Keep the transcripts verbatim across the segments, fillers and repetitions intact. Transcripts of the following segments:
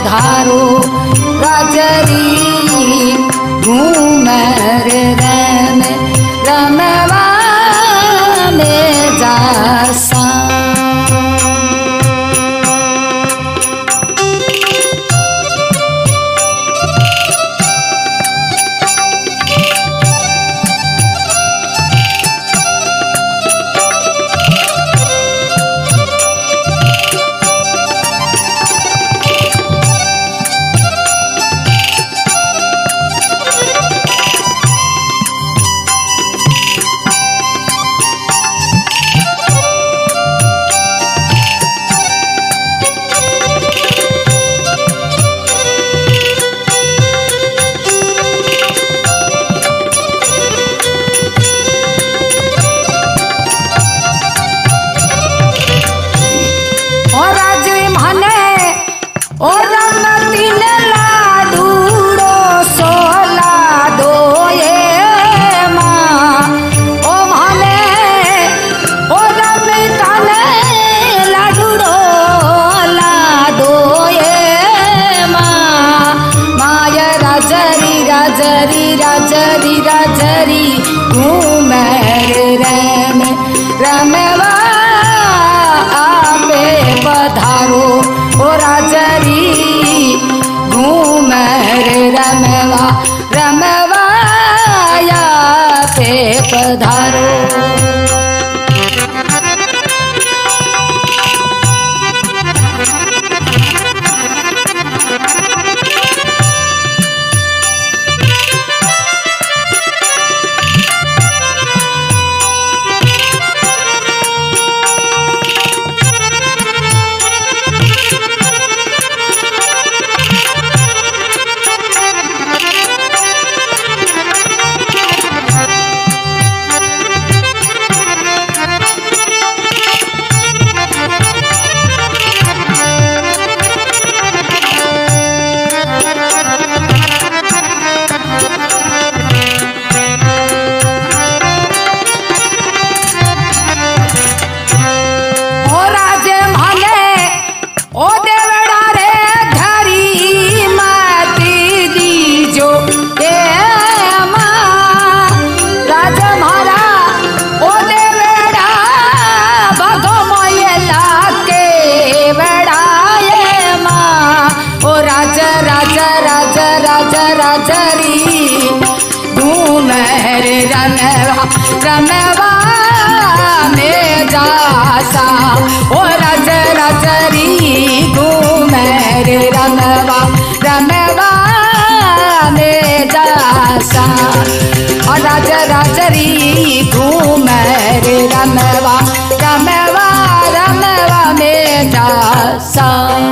पधारो राजरी घूमर रम रमवा में जासा। राजरी राजरी राजरी घूमर रम रमवा आपे पधारो ओ राजरी घूमर रमवा रमवा आपे पधारो। रमवा में जासा ओ राज राजरी घूमर रमवा रमवा में जासा और राज राजरी घूमर रमवा रमवा रमवा में जासा।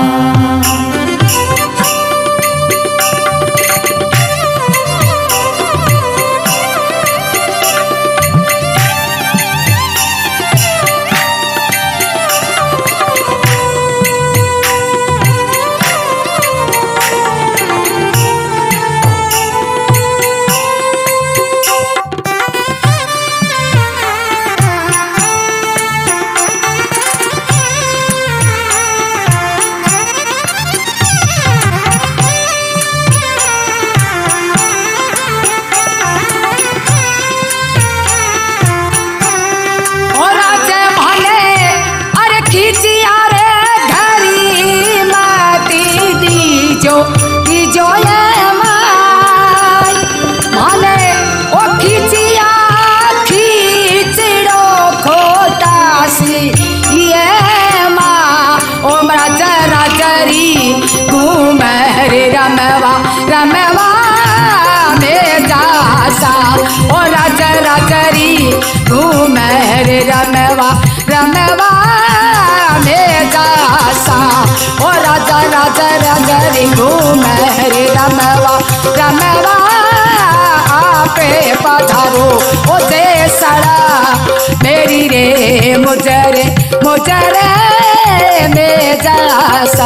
रमवा में जासा ओ राज राजरी घूमर रमवा रमवा में जासा ओ राज राज राजरी घूमर रमवा रमवा आपे पधारो ओ जे सड़ा मेरी रे मुजरे मुजरे में जासा।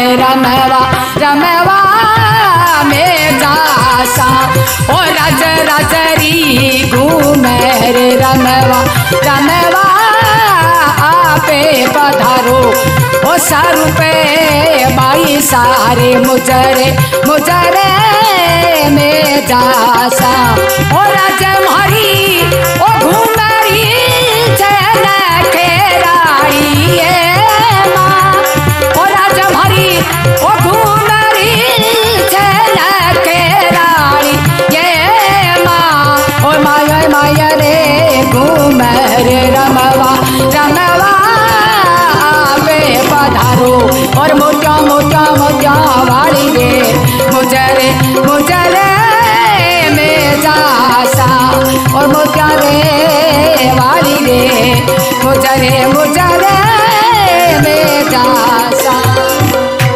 रमवा रमवा में जासा ओ राज राजरी घूमे रे रमवा रमवा आपे पधारो ओ सारू पे बाई सारे मुजरे मुजरे में जासा ओ राज मारी ओ घूमरी चैन खेराड़ी माँ ओ राज मारी ओ घूमरी चैन खेराड़ी ये माँ ओ माया माया रे घूम रे रमवा रमवा आवे पधारो और मोटा मोटा मोटा वाली रे मुजरे मुजरे में जासा और मोटा रे वाली रे मुजरे मुजरे